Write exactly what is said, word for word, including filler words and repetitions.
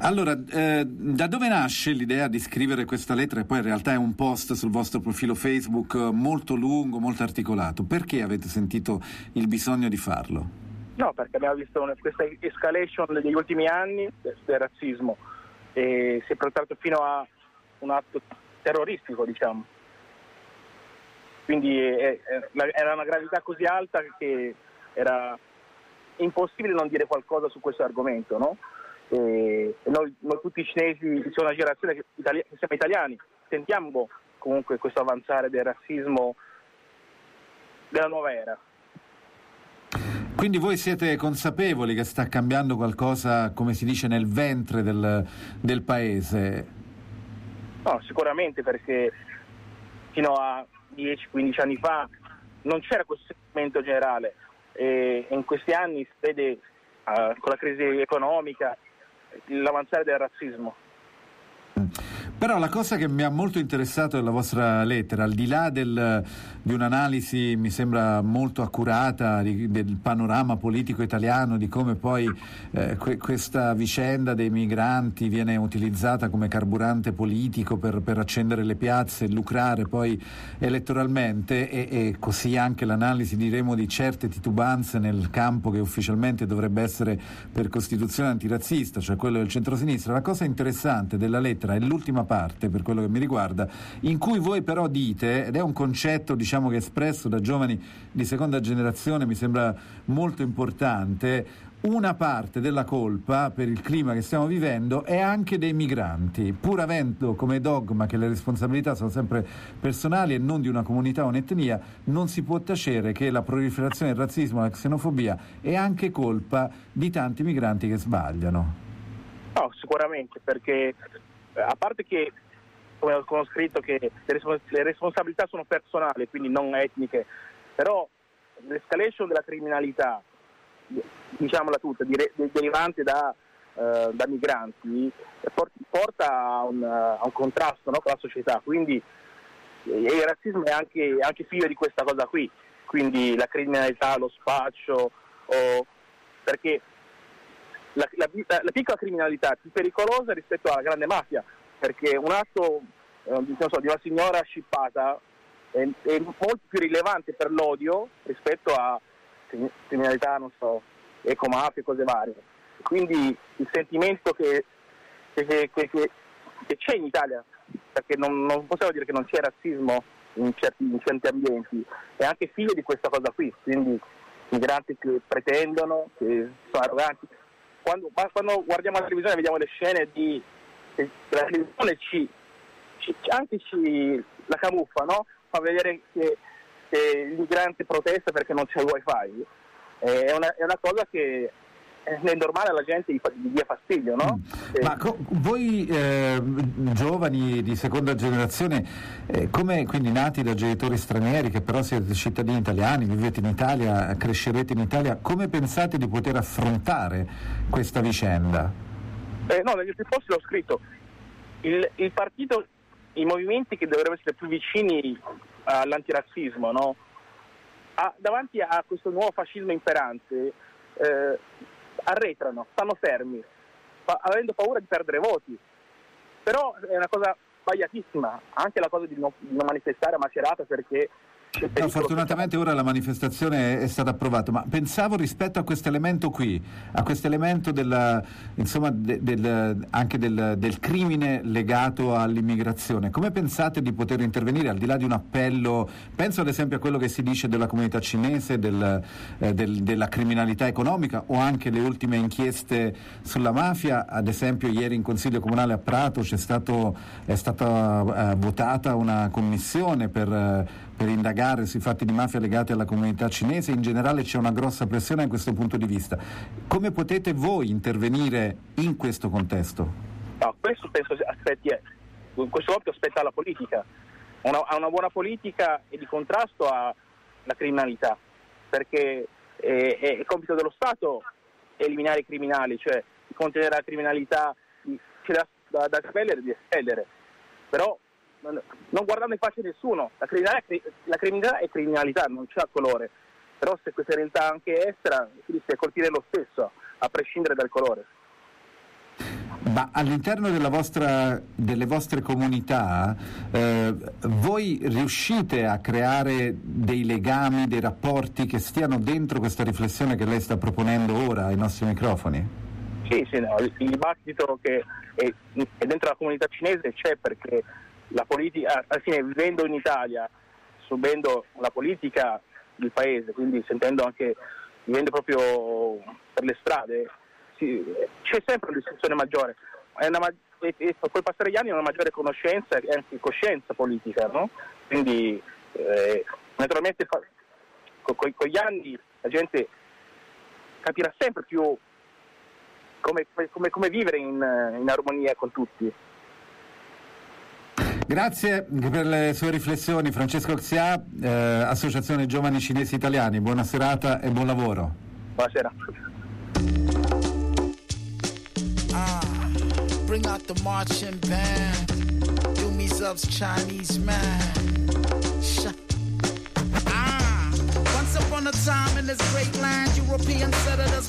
Allora, eh, da dove nasce l'idea di scrivere questa lettera? E poi in realtà è un post sul vostro profilo Facebook molto lungo, molto articolato. Perché avete sentito il bisogno di farlo? No, perché abbiamo visto una, questa escalation degli ultimi anni del, del razzismo e si è portato fino a un atto terroristico, diciamo. Quindi è, è, era una gravità così alta che era impossibile non dire qualcosa su questo argomento, no? E, e noi, noi tutti i cinesi, siamo una generazione che, itali- che siamo italiani, sentiamo comunque questo avanzare del razzismo della nuova era. Quindi voi siete consapevoli che sta cambiando qualcosa, come si dice, nel ventre del, del paese? No, sicuramente, perché fino a dieci quindici anni fa non c'era questo sentimento generale e in questi anni si vede uh, con la crisi economica l'avanzare del razzismo. Però la cosa che mi ha molto interessato della vostra lettera, al di là del, di un'analisi mi sembra molto accurata di, del panorama politico italiano, di come poi eh, que, questa vicenda dei migranti viene utilizzata come carburante politico per, per accendere le piazze e lucrare poi elettoralmente, e, e così anche l'analisi, diremo, di certe titubanze nel campo che ufficialmente dovrebbe essere per Costituzione antirazzista, cioè quello del centrosinistra. La cosa interessante della lettera è l'ultima parte, per quello che mi riguarda, in cui voi però dite, ed è un concetto diciamo che espresso da giovani di seconda generazione mi sembra molto importante: una parte della colpa per il clima che stiamo vivendo è anche dei migranti, pur avendo come dogma che le responsabilità sono sempre personali e non di una comunità o un'etnia. Non si può tacere che la proliferazione del razzismo e la xenofobia è anche colpa di tanti migranti che sbagliano. No, sicuramente, perché a parte che, come ho scritto, che le, respons- le responsabilità sono personali, quindi non etniche, però l'escalation della criminalità, diciamola tutta, dire- derivante da, uh, da migranti, port- porta a un, uh, a un contrasto, no, con la società, quindi eh, il razzismo è anche, anche figlio di questa cosa qui, quindi la criminalità, lo spaccio, o, perché La, la, la piccola criminalità è più pericolosa rispetto alla grande mafia, perché un atto eh, non so, di una signora scippata è, è molto più rilevante per l'odio rispetto a criminalità, non so, ecomafia e cose varie. Quindi il sentimento che, che, che, che, che c'è in Italia, perché non, non possiamo dire che non c'è razzismo in certi, in certi ambienti, è anche figlio di questa cosa qui, quindi migranti che pretendono, che sono arroganti. Quando, quando guardiamo la televisione vediamo le scene di che la televisione ci, ci anche ci la camuffa, no? Fa vedere che, che il migrante protesta perché non c'è il wifi. Eh, è, una, è una cosa che è normale alla gente gli, gli dia fastidio, no? Mm. Ma co- voi eh, giovani di seconda generazione, eh, come quindi nati da genitori stranieri che però siete cittadini italiani, vivete in Italia, crescerete in Italia, come pensate di poter affrontare questa vicenda? Eh, no, negli ultimi posti l'ho scritto. Il, il partito, i movimenti che dovrebbero essere più vicini all'antirazzismo, no? Ah, davanti a questo nuovo fascismo imperante, eh, arretrano, stanno fermi, fa, avendo paura di perdere voti. Però è una cosa sbagliatissima, anche la cosa di non, di non manifestare a Macerata, perché no, fortunatamente ora la manifestazione è, è stata approvata, ma pensavo rispetto a questo elemento qui, a questo elemento della, insomma, de, del, anche del, del crimine legato all'immigrazione, come pensate di poter intervenire al di là di un appello? Penso ad esempio a quello che si dice della comunità cinese, del, eh, del, della criminalità economica, o anche le ultime inchieste sulla mafia. Ad esempio ieri in Consiglio Comunale a Prato c'è stato, è stata eh, votata una commissione per, eh, per indagare sui fatti di mafia legati alla comunità cinese. In generale c'è una grossa pressione da questo punto di vista. Come potete voi intervenire in questo contesto? No, questo penso aspetti è, in questo momento aspetta la politica, una, a una buona politica e di contrasto alla criminalità, perché è, è, è compito dello Stato eliminare i criminali, cioè di contenere la criminalità, di, c'è da, da, da espellere, di espellere, però non guardando in faccia nessuno, la criminalità, è, la criminalità è criminalità, non c'è colore, però se questa realtà anche estera si rischia di colpire lo stesso, a prescindere dal colore. Ma all'interno della vostra, delle vostre comunità eh, voi riuscite a creare dei legami, dei rapporti che stiano dentro questa riflessione che lei sta proponendo ora ai nostri microfoni? Sì, sì, no, il, il dibattito che è, è dentro la comunità cinese c'è, perché la politica, alla fine, vivendo in Italia, subendo la politica del paese, quindi sentendo anche, vivendo proprio per le strade, sì, c'è sempre una discussione maggiore, è una, e, e col passare degli anni una maggiore conoscenza e anche coscienza politica, no? Quindi eh, naturalmente fa, con, con gli anni la gente capirà sempre più come, come, come vivere in, in armonia con tutti. Grazie per le sue riflessioni, Francesco Xia, eh, Associazione Giovani Cinesi Italiani. Buona serata e buon lavoro. Buonasera. Ah, bring out the marching band. Do me subs Chinese man. Sh- ah, once upon a time in this great land, European settlers